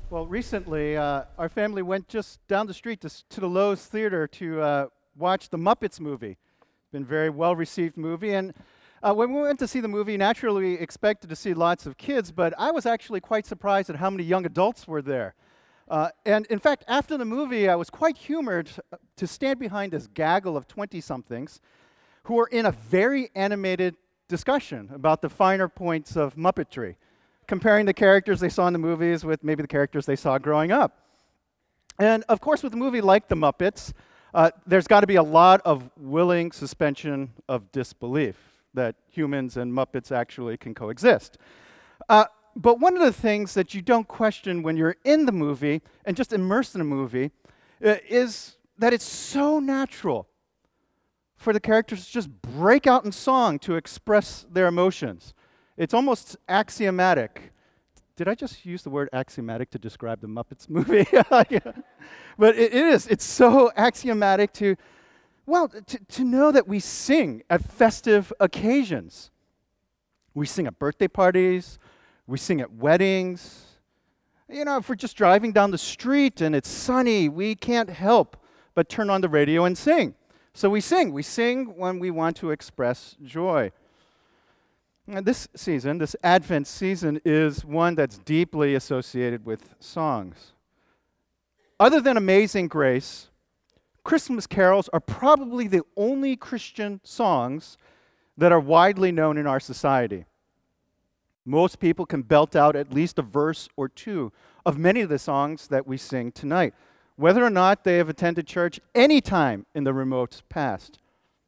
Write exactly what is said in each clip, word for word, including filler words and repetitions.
Well, recently, uh, our family went just down the street to, s- to the Lowe's Theater to uh, watch the Muppets movie. Been a very well-received movie, and uh, when we went to see the movie, naturally we expected to see lots of kids, but I was actually quite surprised at how many young adults were there. Uh, and in fact, after the movie, I was quite humored uh, to stand behind this gaggle of twenty-somethings who were in a very animated discussion about the finer points of Muppetry, comparing the characters they saw in the movies with maybe the characters they saw growing up. And of course, with a movie like The Muppets, uh, there's got to be a lot of willing suspension of disbelief that humans and Muppets actually can coexist. Uh, but one of the things that you don't question when you're in the movie and just immersed in a movie uh, is that it's so natural for the characters to just break out in song to express their emotions. It's almost axiomatic. Did I just use the word axiomatic to describe the Muppets movie? Yeah. But it is. It's so axiomatic to, well, to, to know that we sing at festive occasions. We sing at birthday parties. We sing at weddings. You know, if we're just driving down the street and it's sunny, we can't help but turn on the radio and sing. So we sing. We sing when we want to express joy. And this season, this Advent season, is one that's deeply associated with songs. Other than Amazing Grace, Christmas carols are probably the only Christian songs that are widely known in our society. Most people can belt out at least a verse or two of many of the songs that we sing tonight, whether or not they have attended church any time in the remote past.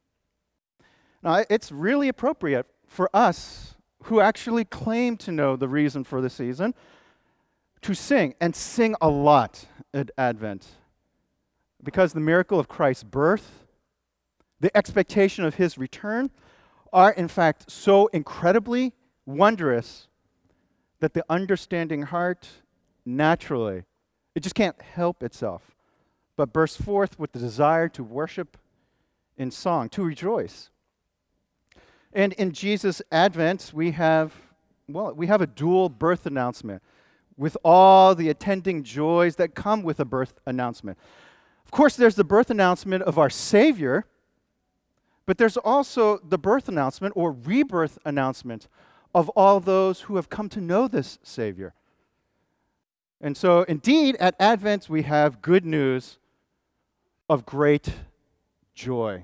Now, it's really appropriate for us who actually claim to know the reason for the season to sing, and sing a lot at Advent, because the miracle of Christ's birth, the expectation of his return, are in fact so incredibly wondrous that the understanding heart naturally, it just can't help itself, but bursts forth with the desire to worship in song, to rejoice. And in Jesus' Advent, we have, well, we have a dual birth announcement with all the attending joys that come with a birth announcement. Of course, there's the birth announcement of our Savior, but there's also the birth announcement or rebirth announcement of all those who have come to know this Savior. And so, indeed, at Advent, we have good news of great joy.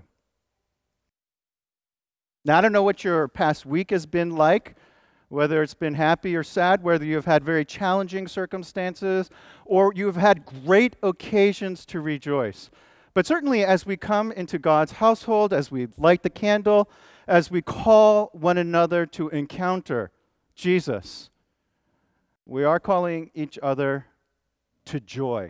Now, I don't know what your past week has been like, whether it's been happy or sad, whether you have had very challenging circumstances, or you have had great occasions to rejoice. But certainly, as we come into God's household, as we light the candle, as we call one another to encounter Jesus, we are calling each other to joy,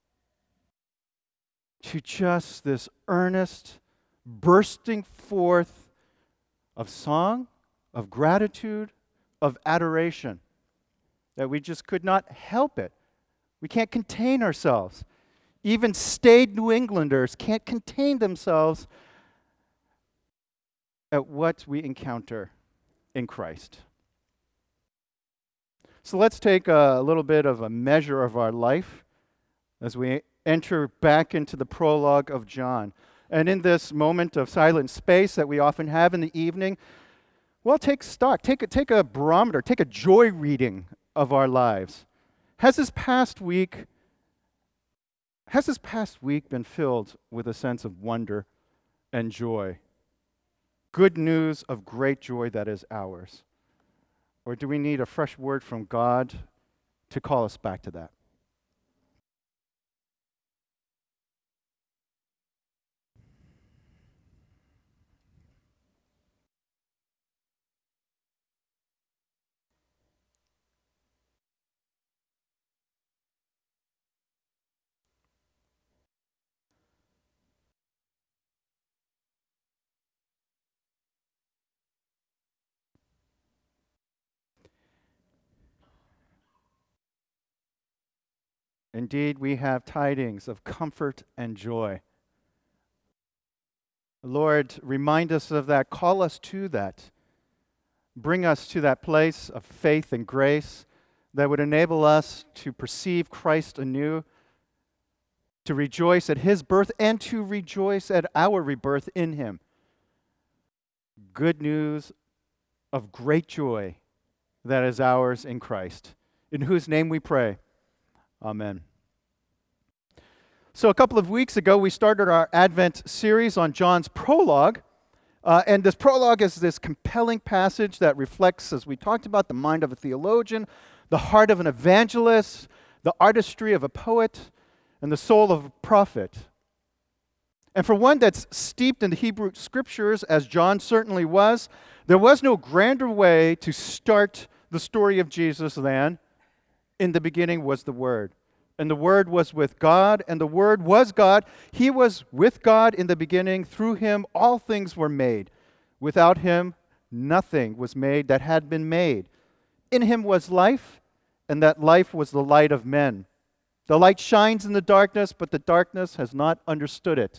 to just this earnest bursting forth of song, of gratitude, of adoration, that we just could not help it. We can't contain ourselves. Even staid New Englanders can't contain themselves at what we encounter in Christ. So let's take a little bit of a measure of our life as we enter back into the prologue of John. And in this moment of silent space that we often have in the evening, well, take stock, take a, take a barometer, take a joy reading of our lives. Has this past week, has this past week been filled with a sense of wonder and joy? Good news of great joy that is ours. Or do we need a fresh word from God to call us back to that? Indeed, we have tidings of comfort and joy. Lord, remind us of that. Call us to that. Bring us to that place of faith and grace that would enable us to perceive Christ anew, to rejoice at his birth, and to rejoice at our rebirth in him. Good news of great joy that is ours in Christ, in whose name we pray. Amen. So a couple of weeks ago, we started our Advent series on John's prologue. Uh, and this prologue is this compelling passage that reflects, as we talked about, the mind of a theologian, the heart of an evangelist, the artistry of a poet, and the soul of a prophet. And for one that's steeped in the Hebrew Scriptures, as John certainly was, there was no grander way to start the story of Jesus than, in the beginning was the Word. And the Word was with God, and the Word was God. He was with God in the beginning. Through him all things were made. Without him nothing was made that had been made. In him was life, and that life was the light of men. The light shines in the darkness, but the darkness has not understood it.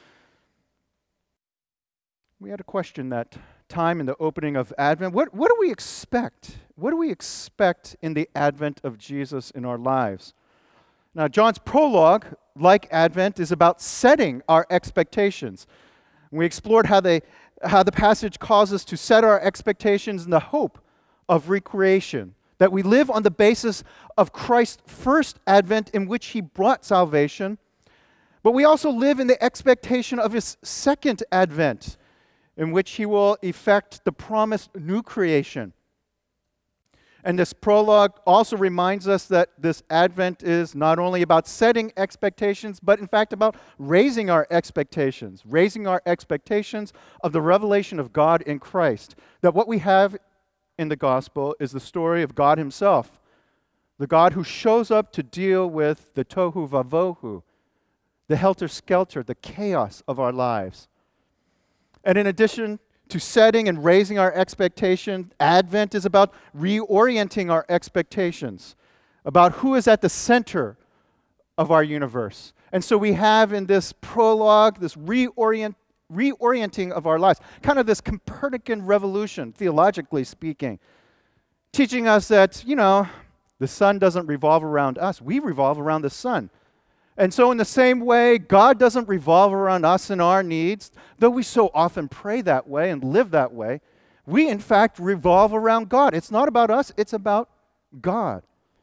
We had a question that time in the opening of Advent. What, what do we expect? What do we expect in the advent of Jesus in our lives? Now, John's prologue, like Advent, is about setting our expectations. We explored how, they, how the passage calls us to set our expectations in the hope of recreation, that we live on the basis of Christ's first advent in which he brought salvation, but we also live in the expectation of his second advent in which he will effect the promised new creation. And this prologue also reminds us that this advent is not only about setting expectations, but in fact about raising our expectations, raising our expectations of the revelation of God in Christ. That what we have in the gospel is the story of God himself, the God who shows up to deal with the tohu vavohu, the helter-skelter, the chaos of our lives. And in addition to setting and raising our expectation, Advent is about reorienting our expectations, about who is at the center of our universe. And so we have in this prologue this reorient, reorienting of our lives, kind of this Copernican revolution, theologically speaking, teaching us that, you know, the sun doesn't revolve around us. We revolve around the sun. And so in the same way, God doesn't revolve around us and our needs, though we so often pray that way and live that way. We, in fact, revolve around God. It's not about us, it's about God.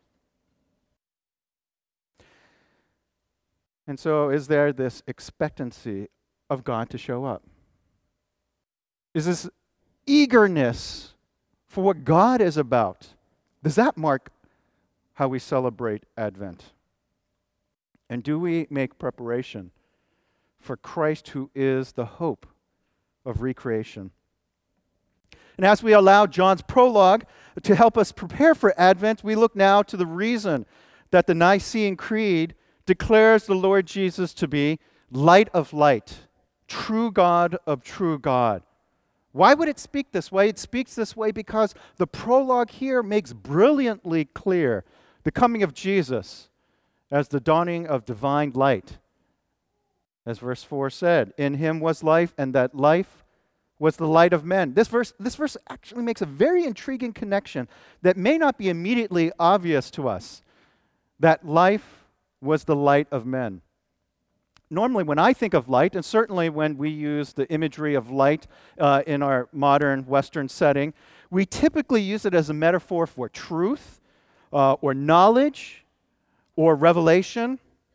And so is there this expectancy of God to show up? Is this eagerness for what God is about? Does that mark how we celebrate Advent? And do we make preparation for Christ, who is the hope of recreation? And as we allow John's prologue to help us prepare for Advent, we look now to the reason that the Nicene Creed declares the Lord Jesus to be light of light, true God of true God. Why would it speak this way? It speaks this way because the prologue here makes brilliantly clear the coming of Jesus as the dawning of divine light. As verse four said, in him was life, and that life was the light of men. This verse, this verse actually makes a very intriguing connection that may not be immediately obvious to us, that life was the light of men. Normally, when I think of light, and certainly when we use the imagery of light uh, in our modern Western setting, we typically use it as a metaphor for truth uh, or knowledge, or revelation.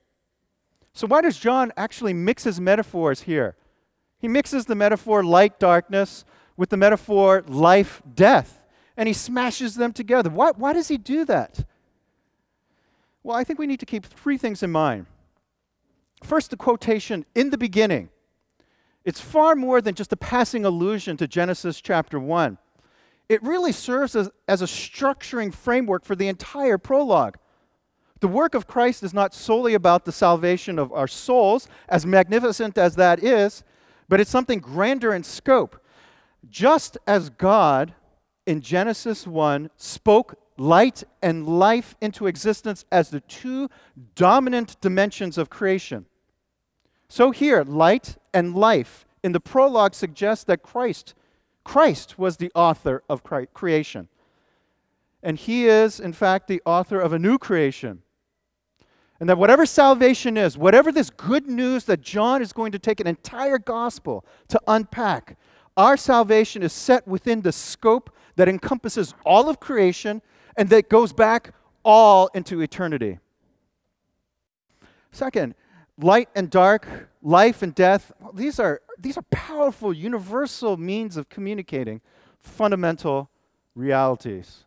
So why does John actually mix his metaphors here? He mixes the metaphor light, darkness with the metaphor life, death, and he smashes them together. Why, why does he do that? Well, I think we need to keep three things in mind. First, the quotation, in the beginning. It's far more than just a passing allusion to Genesis chapter one. It really serves as, as a structuring framework for the entire prologue. The work of Christ is not solely about the salvation of our souls, as magnificent as that is, but it's something grander in scope. Just as God, in Genesis one, spoke light and life into existence as the two dominant dimensions of creation, so here, light and life in the prologue suggests that Christ, Christ was the author of cre- creation. And he is, in fact, the author of a new creation. And that whatever salvation is, whatever this good news that John is going to take an entire gospel to unpack, our salvation is set within the scope that encompasses all of creation and that goes back all into eternity. Second, light and dark, life and death, well, these are, these are powerful, universal means of communicating fundamental realities.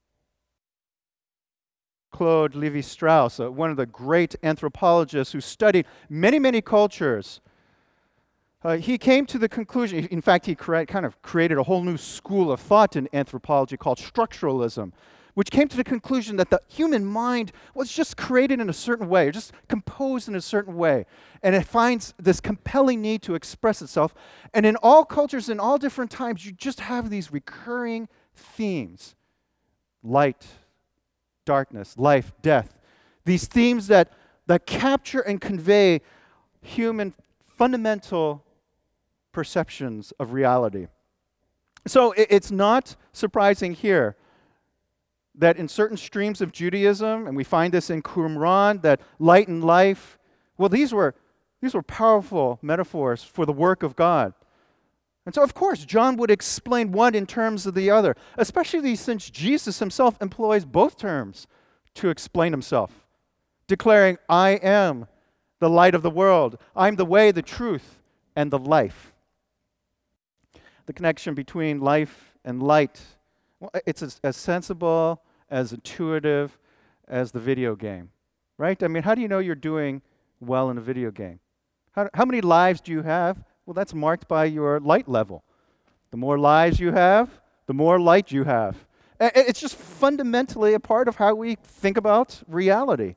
Claude Lévi-Strauss, uh, one of the great anthropologists who studied many, many cultures, uh, he came to the conclusion, in fact, he cre- kind of created a whole new school of thought in anthropology called structuralism, which came to the conclusion that the human mind was just created in a certain way, or just composed in a certain way, and it finds this compelling need to express itself. And in all cultures, in all different times, you just have these recurring themes: light, darkness, life, death. These themes that, that capture and convey human fundamental perceptions of reality. So it, it's not surprising here that in certain streams of Judaism, and we find this in Qumran, that light and life, well, these were, these were powerful metaphors for the work of God. And so, of course, John would explain one in terms of the other, especially since Jesus himself employs both terms to explain himself, declaring, I am the light of the world. I'm the way, the truth, and the life. The connection between life and light, well, it's as, as sensible, as intuitive as the video game, right? I mean, how do you know you're doing well in a video game? How, how many lives do you have? Well, that's marked by your light level. The more lives you have, the more light you have. A- it's just fundamentally a part of how we think about reality.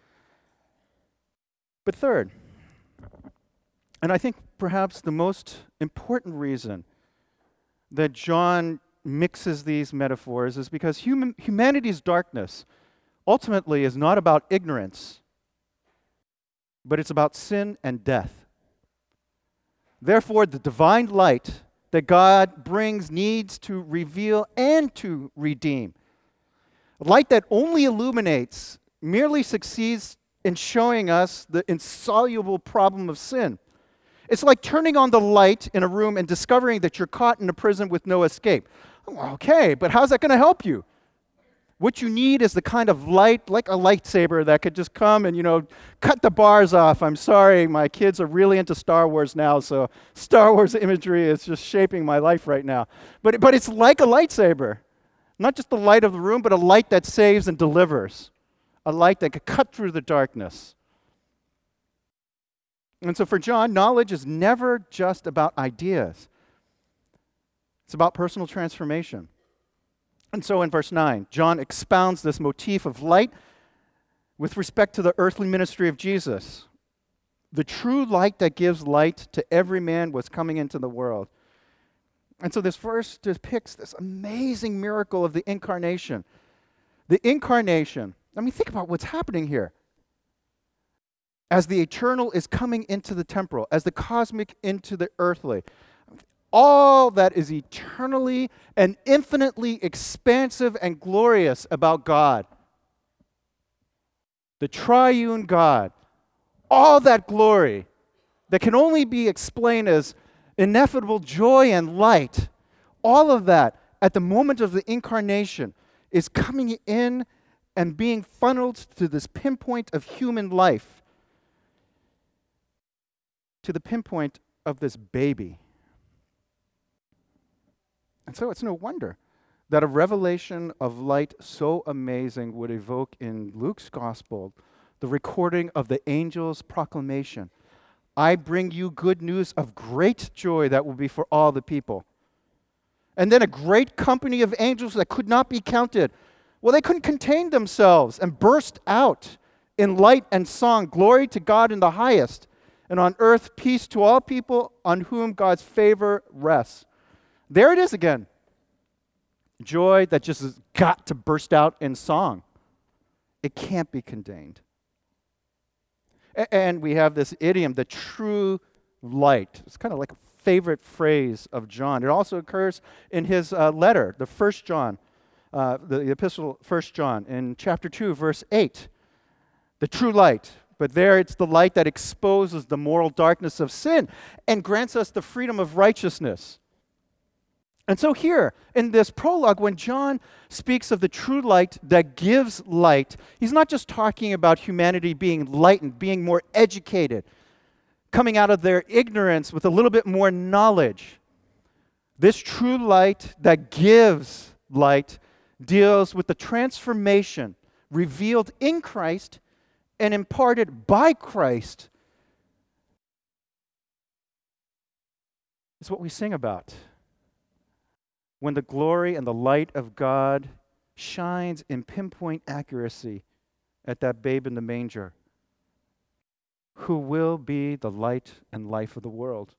But third, and I think perhaps the most important reason that John mixes these metaphors is because human, humanity's darkness ultimately is not about ignorance, but it's about sin and death. Therefore, the divine light that God brings needs to reveal and to redeem. Light that only illuminates merely succeeds in showing us the insoluble problem of sin. It's like turning on the light in a room and discovering that you're caught in a prison with no escape. Okay, but how's that going to help you? What you need is the kind of light, like a lightsaber, that could just come and, you know, cut the bars off. I'm sorry, my kids are really into Star Wars now, so Star Wars imagery is just shaping my life right now. But, but it's like a lightsaber. Not just the light of the room, but a light that saves and delivers. A light that could cut through the darkness. And so for John, knowledge is never just about ideas. It's about personal transformation. And so in verse nine, John expounds this motif of light with respect to the earthly ministry of Jesus. The true light that gives light to every man was coming into the world. And so this verse depicts this amazing miracle of the incarnation. The incarnation, I mean, think about what's happening here. As the eternal is coming into the temporal, as the cosmic into the earthly, all that is eternally and infinitely expansive and glorious about God, the triune God, all that glory that can only be explained as ineffable joy and light, all of that at the moment of the incarnation is coming in and being funneled to this pinpoint of human life, to the pinpoint of this baby. And so it's no wonder that a revelation of light so amazing would evoke in Luke's gospel the recording of the angel's proclamation. I bring you good news of great joy that will be for all the people. And then a great company of angels that could not be counted. Well, they couldn't contain themselves and burst out in light and song, glory to God in the highest, and on earth peace to all people on whom God's favor rests. There it is again. Joy that just has got to burst out in song. It can't be contained. A- and we have this idiom, the true light. It's kind of like a favorite phrase of John. It also occurs in his uh, letter, the First John. uh, the, the epistle, First John, in chapter two, verse eight. The true light. But there it's the light that exposes the moral darkness of sin and grants us the freedom of righteousness. And so here, in this prologue, when John speaks of the true light that gives light, he's not just talking about humanity being enlightened, being more educated, coming out of their ignorance with a little bit more knowledge. This true light that gives light deals with the transformation revealed in Christ and imparted by Christ. It's what we sing about. When the glory and the light of God shines in pinpoint accuracy at that babe in the manger, who will be the light and life of the world.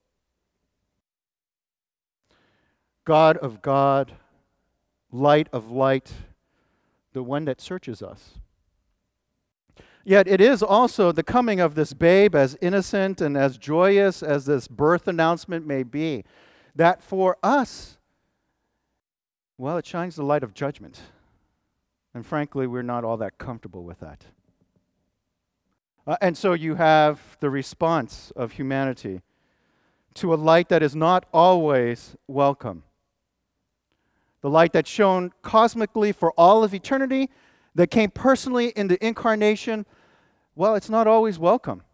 God of God, light of light, the one that searches us. Yet it is also the coming of this babe, as innocent and as joyous as this birth announcement may be, that for us, well, it shines the light of judgment. And frankly, we're not all that comfortable with that. Uh, and so you have the response of humanity to a light that is not always welcome. The light that's shone cosmically for all of eternity, that came personally in the incarnation, well, it's not always welcome.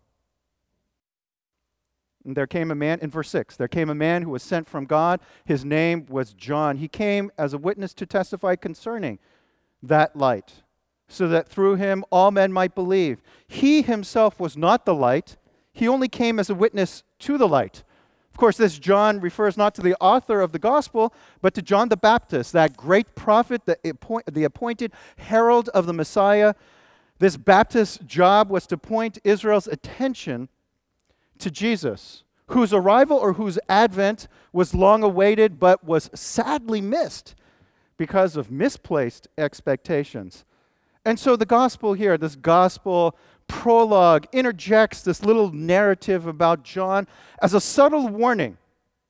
And there came a man, in verse six, there came a man who was sent from God. His name was John. He came as a witness to testify concerning that light, so that through him all men might believe. He himself was not the light. He only came as a witness to the light. Of course, this John refers not to the author of the gospel, but to John the Baptist, that great prophet, the, appoint, the appointed herald of the Messiah. This Baptist's job was to point Israel's attention to Jesus, whose arrival or whose advent was long awaited, but was sadly missed because of misplaced expectations. And so the gospel here, this gospel prologue, interjects this little narrative about John as a subtle warning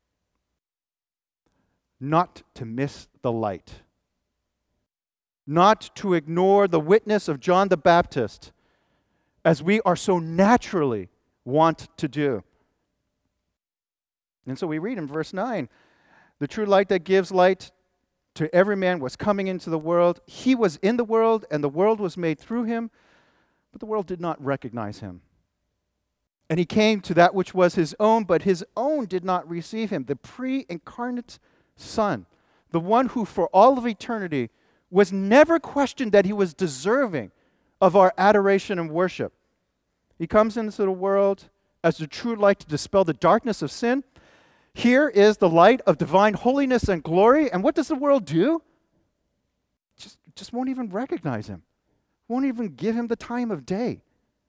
not to miss the light, not to ignore the witness of John the Baptist, as we are so naturally want to do. And so we read in verse nine, the true light that gives light to every man was coming into the world. He was in the world, and the world was made through him, but the world did not recognize him. And he came to that which was his own, but his own did not receive him. The pre-incarnate Son, the one who for all of eternity was never questioned that he was deserving of our adoration and worship. He comes into the world as the true light to dispel the darkness of sin. Here is the light of divine holiness and glory. And what does the world do? Just, just won't even recognize him. Won't even give him the time of day.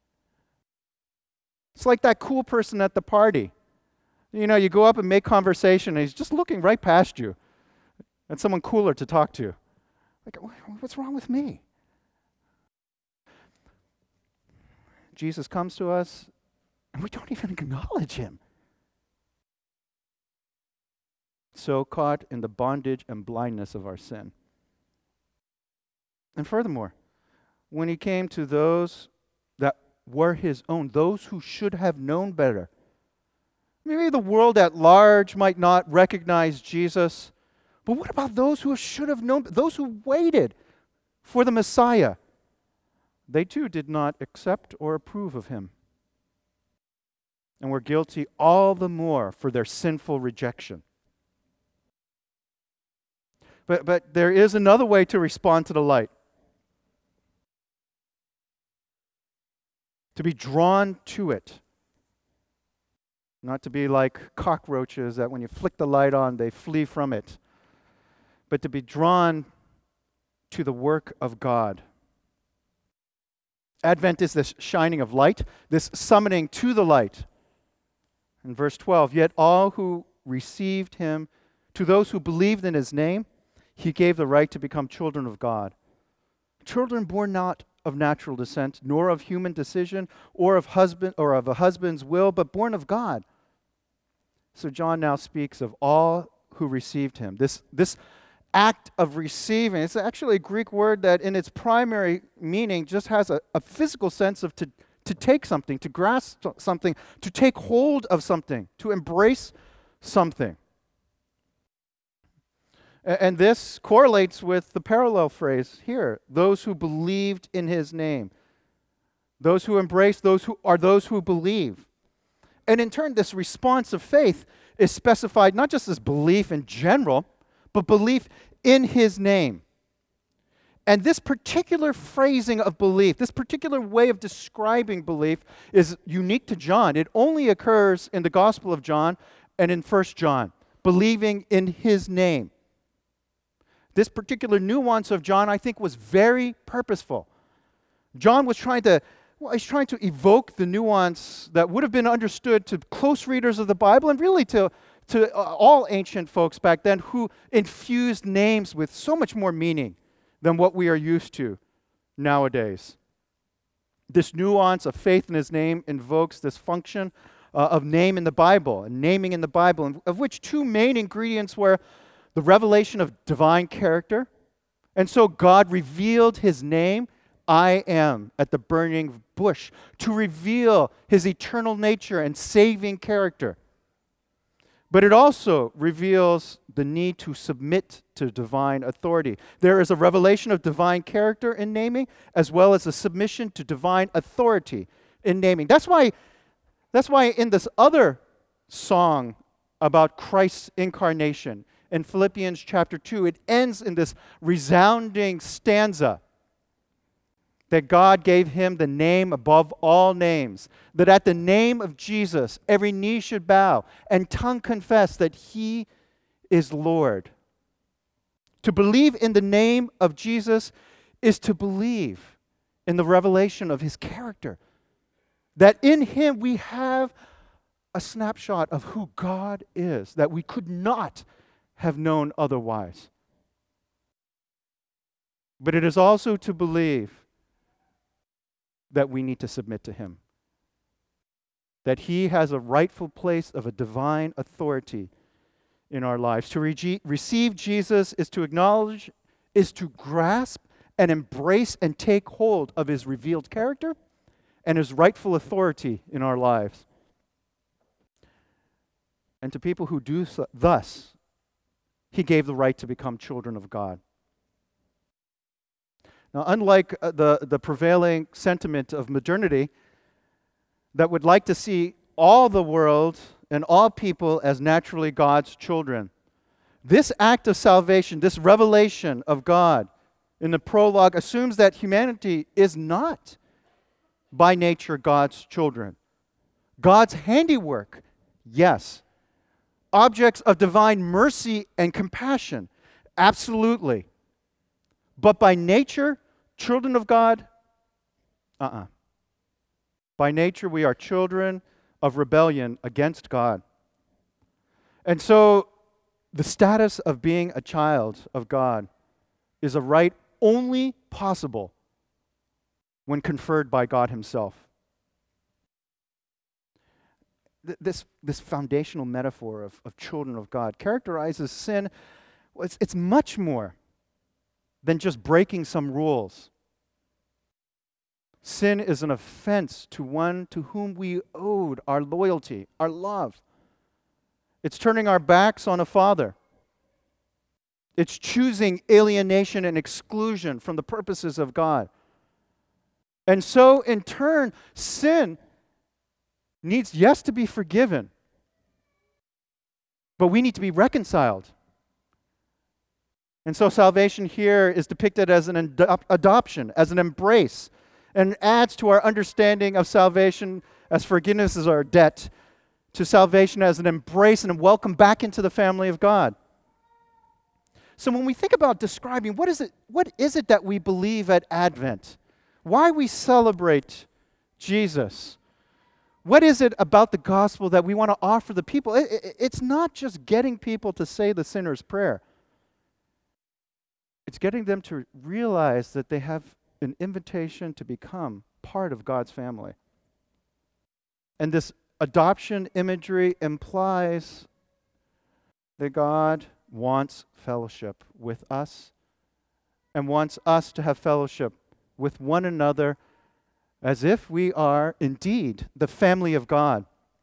It's like that cool person at the party. You know, you go up and make conversation, and he's just looking right past you and someone cooler to talk to. Like, what's wrong with me? Jesus comes to us, and we don't even acknowledge him. So caught in the bondage and blindness of our sin. And furthermore, when he came to those that were his own, those who should have known better. Maybe the world at large might not recognize Jesus, but what about those who should have known, those who waited for the Messiah? They too did not accept or approve of him, and were guilty all the more for their sinful rejection. But, but there is another way to respond to the light. To be drawn to it. Not to be like cockroaches that when you flick the light on, they flee from it. But to be drawn to the work of God. Advent is this shining of light, this summoning to the light. In verse twelve, yet all who received him, to those who believed in his name, he gave the right to become children of God. Children born not of natural descent, nor of human decision, or of husband or of a husband's will, but born of God. So John now speaks of all who received him. This, this act of receiving. It's actually a Greek word that in its primary meaning just has a, a physical sense of to, to take something, to grasp something, to take hold of something, to embrace something. A- and this correlates with the parallel phrase here, those who believed in his name. Those who embrace, those who are those who believe. And in turn, this response of faith is specified not just as belief in general, but belief in his name. And this particular phrasing of belief, this particular way of describing belief is unique to John. It only occurs in the Gospel of John and in First John, believing in his name. This particular nuance of John, I think, was very purposeful. John was trying to, well, he's trying to evoke the nuance that would have been understood to close readers of the Bible and really to to uh, all ancient folks back then who infused names with so much more meaning than what we are used to nowadays. This nuance of faith in his name invokes this function uh, of name in the Bible, and naming in the Bible, and of which two main ingredients were the revelation of divine character. And so God revealed his name, I am, at the burning bush, to reveal his eternal nature and saving character. But it also reveals the need to submit to divine authority. There is a revelation of divine character in naming, as well as a submission to divine authority in naming. That's why, that's why in this other song about Christ's incarnation, in Philippians chapter two, it ends in this resounding stanza that God gave him the name above all names, that at the name of Jesus, every knee should bow and tongue confess that he is Lord. To believe in the name of Jesus is to believe in the revelation of his character, that in him we have a snapshot of who God is, that we could not have known otherwise. But it is also to believe that we need to submit to him. That he has a rightful place of a divine authority in our lives. To re- receive Jesus is to acknowledge, is to grasp and embrace and take hold of his revealed character and his rightful authority in our lives. And to people who do so, thus, he gave the right to become children of God. Now, unlike uh, the, the prevailing sentiment of modernity that would like to see all the world and all people as naturally God's children, this act of salvation, this revelation of God in the prologue assumes that humanity is not by nature God's children. God's handiwork, yes. Objects of divine mercy and compassion, absolutely. But by nature, children of God, uh-uh. By nature, we are children of rebellion against God. And so, the status of being a child of God is a right only possible when conferred by God himself. Th- this, this foundational metaphor of, of children of God characterizes sin. Well, it's, it's much more than just breaking some rules. Sin is an offense to one to whom we owed our loyalty, our love. It's turning our backs on a father. It's choosing alienation and exclusion from the purposes of God. And so, in turn, sin needs, yes, to be forgiven, but we need to be reconciled. And so salvation here is depicted as an adop- adoption, as an embrace, and adds to our understanding of salvation as forgiveness is our debt, to salvation as an embrace and a welcome back into the family of God. So when we think about describing what is it, what is it that we believe at Advent? Why we celebrate Jesus? What is it about the gospel that we want to offer the people? It, it, it's not just getting people to say the sinner's prayer. It's getting them to realize that they have an invitation to become part of God's family. And this adoption imagery implies that God wants fellowship with us and wants us to have fellowship with one another as if we are indeed the family of God.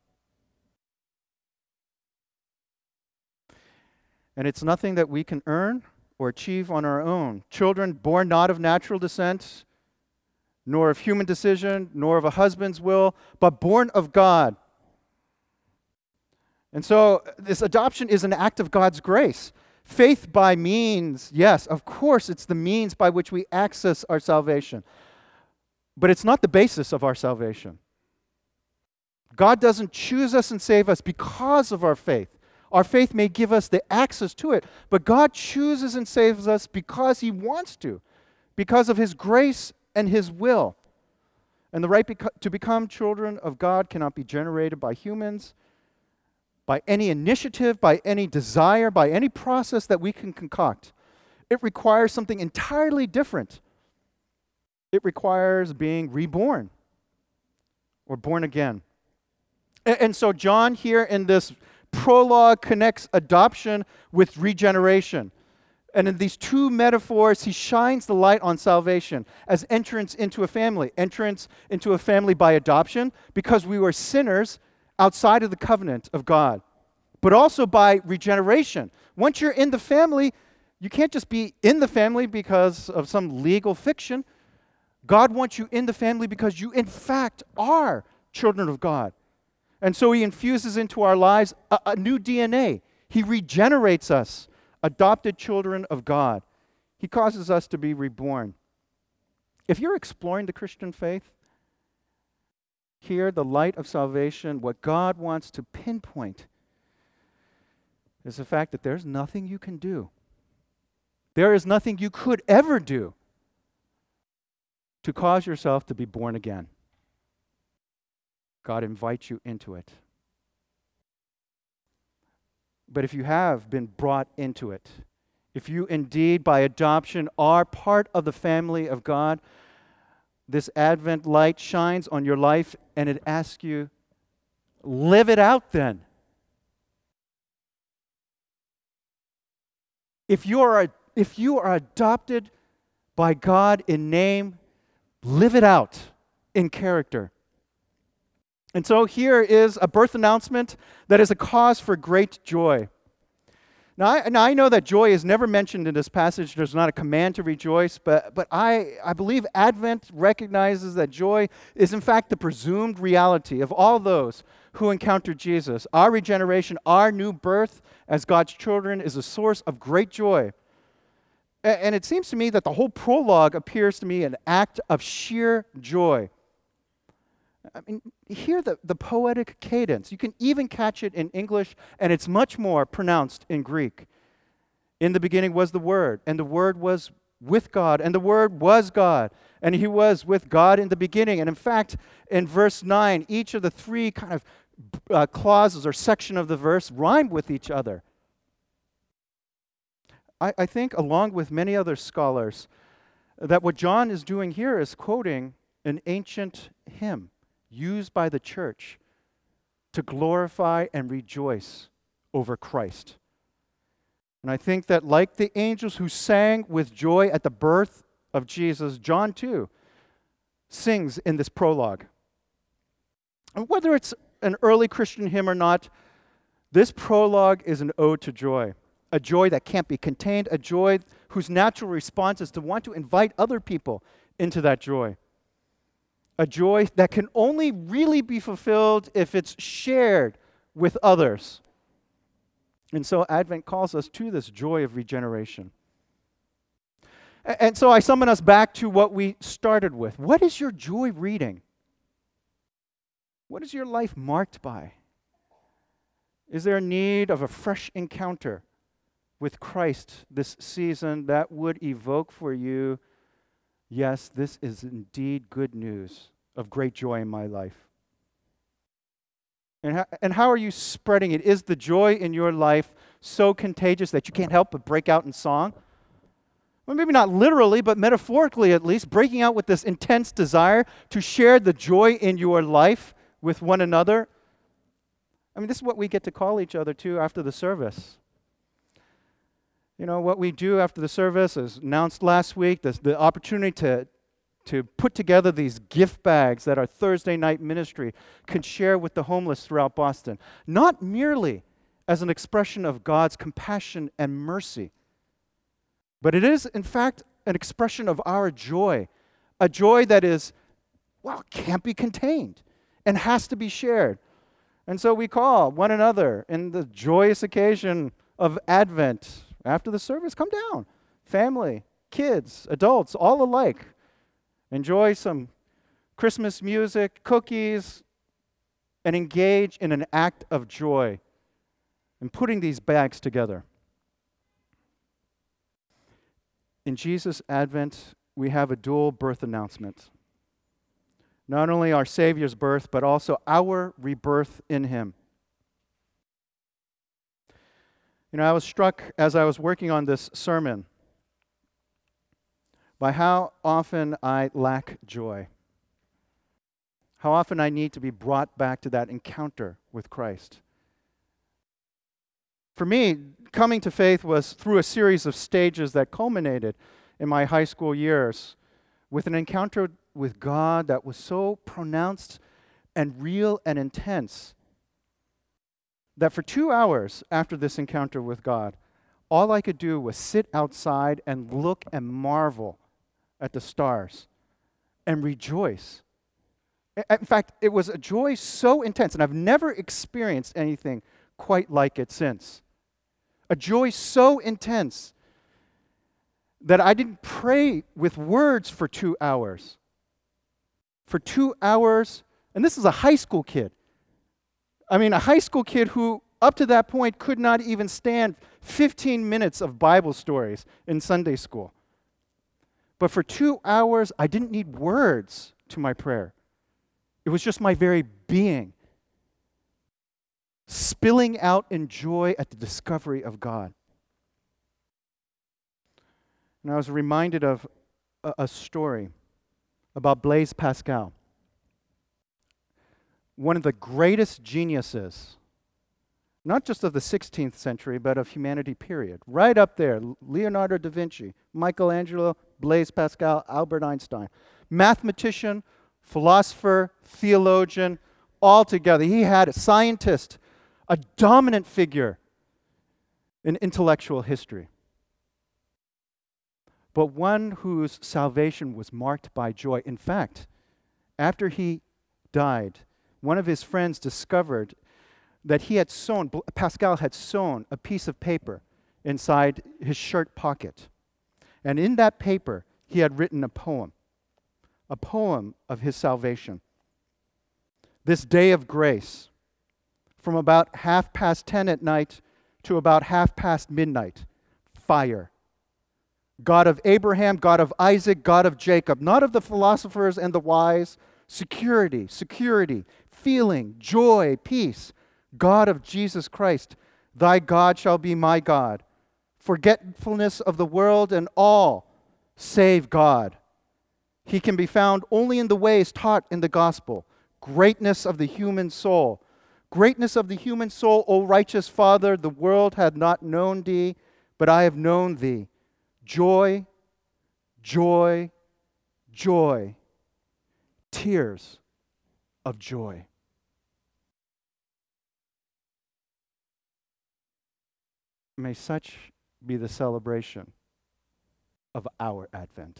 And it's nothing that we can earn or achieve on our own. Children born not of natural descent, nor of human decision, nor of a husband's will, but born of God. And so this adoption is an act of God's grace. Faith by means, yes, of course, it's the means by which we access our salvation. But it's not the basis of our salvation. God doesn't choose us and save us because of our faith. Our faith may give us the access to it, but God chooses and saves us because He wants to, because of His grace and His will. And the right beco- to become children of God cannot be generated by humans, by any initiative, by any desire, by any process that we can concoct. It requires something entirely different. It requires being reborn or born again. And, and so John here in this prologue connects adoption with regeneration. And in these two metaphors, he shines the light on salvation as entrance into a family. Entrance into a family by adoption because we were sinners outside of the covenant of God. But also by regeneration. Once you're in the family, you can't just be in the family because of some legal fiction. God wants you in the family because you, in fact, are children of God. And so He infuses into our lives a, a new D N A. He regenerates us, adopted children of God. He causes us to be reborn. If you're exploring the Christian faith, here, the light of salvation, what God wants to pinpoint is the fact that there's nothing you can do. There is nothing you could ever do to cause yourself to be born again. God invites you into it. But if you have been brought into it, if you indeed by adoption are part of the family of God, this Advent light shines on your life and it asks you, live it out then. If you are, if you are adopted by God in name, live it out in character. And so here is a birth announcement that is a cause for great joy. Now I, now I know that joy is never mentioned in this passage. There's not a command to rejoice, but, but I, I believe Advent recognizes that joy is in fact the presumed reality of all those who encounter Jesus. Our regeneration, our new birth as God's children is a source of great joy. And, and it seems to me that the whole prologue appears to me an act of sheer joy. I mean, hear the, the poetic cadence. You can even catch it in English, and it's much more pronounced in Greek. In the beginning was the Word, and the Word was with God, and the Word was God, and He was with God in the beginning. And in fact, in verse nine, each of the three kind of uh, clauses or section of the verse rhyme with each other. I, I think, along with many other scholars, that what John is doing here is quoting an ancient hymn used by the church to glorify and rejoice over Christ. And I think that like the angels who sang with joy at the birth of Jesus, John too sings in this prologue. And whether it's an early Christian hymn or not, this prologue is an ode to joy, a joy that can't be contained, a joy whose natural response is to want to invite other people into that joy. A joy that can only really be fulfilled if it's shared with others. And so Advent calls us to this joy of regeneration. A- and so I summon us back to what we started with. What is your joy reading? What is your life marked by? Is there a need of a fresh encounter with Christ this season that would evoke for you, yes, this is indeed good news of great joy in my life? And how, and how are you spreading it? Is the joy in your life so contagious that you can't help but break out in song? Well, maybe not literally, but metaphorically at least, breaking out with this intense desire to share the joy in your life with one another. I mean, this is what we get to call each other to after the service. You know, what we do after the service, as announced last week, this, the opportunity to, to put together these gift bags that our Thursday night ministry can share with the homeless throughout Boston. Not merely as an expression of God's compassion and mercy, but it is, in fact, an expression of our joy, a joy that is, well, can't be contained and has to be shared. And so we call one another in the joyous occasion of Advent, after the service, come down. Family, kids, adults, all alike. Enjoy some Christmas music, cookies, and engage in an act of joy in putting these bags together. In Jesus' Advent, we have a dual birth announcement. Not only our Savior's birth, but also our rebirth in Him. You know, I was struck as I was working on this sermon by how often I lack joy. How often I need to be brought back to that encounter with Christ. For me, coming to faith was through a series of stages that culminated in my high school years with an encounter with God that was so pronounced and real and intense that for two hours after this encounter with God, all I could do was sit outside and look and marvel at the stars and rejoice. In fact, it was a joy so intense, and I've never experienced anything quite like it since. A joy so intense that I didn't pray with words for two hours. For two hours, and this is a high school kid. I mean, a high school kid who, up to that point, could not even stand fifteen minutes of Bible stories in Sunday school. But for two hours, I didn't need words to my prayer. It was just my very being spilling out in joy at the discovery of God. And I was reminded of a, a story about Blaise Pascal, one of the greatest geniuses, not just of the sixteenth century, but of humanity, period. Right up there, Leonardo da Vinci, Michelangelo, Blaise Pascal, Albert Einstein. Mathematician, philosopher, theologian, all together. He had a scientist, a dominant figure in intellectual history, but one whose salvation was marked by joy. In fact, after he died, one of his friends discovered that he had sewn, Pascal had sewn a piece of paper inside his shirt pocket. And in that paper, he had written a poem, a poem of his salvation. This day of grace, from about half past ten at night to about half past midnight, fire. God of Abraham, God of Isaac, God of Jacob, not of the philosophers and the wise, security, security, feeling, joy, peace. God of Jesus Christ, thy God shall be my God. Forgetfulness of the world and all, save God. He can be found only in the ways taught in the gospel. Greatness of the human soul. Greatness of the human soul, O righteous Father, the world had not known thee, but I have known thee. Joy, joy, joy. Tears of joy. May such be the celebration of our Advent.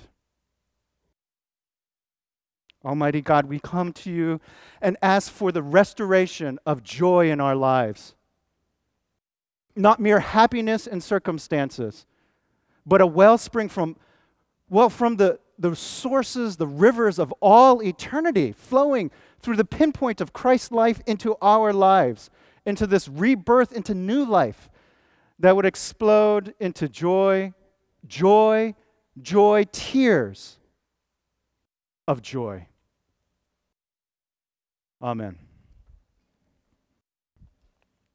Almighty God, we come to you and ask for the restoration of joy in our lives. Not mere happiness in circumstances, but a wellspring from, well, from the, the sources, the rivers of all eternity flowing through the pinpoint of Christ's life into our lives, into this rebirth, into new life that would explode into joy, joy, joy, tears of joy. Amen.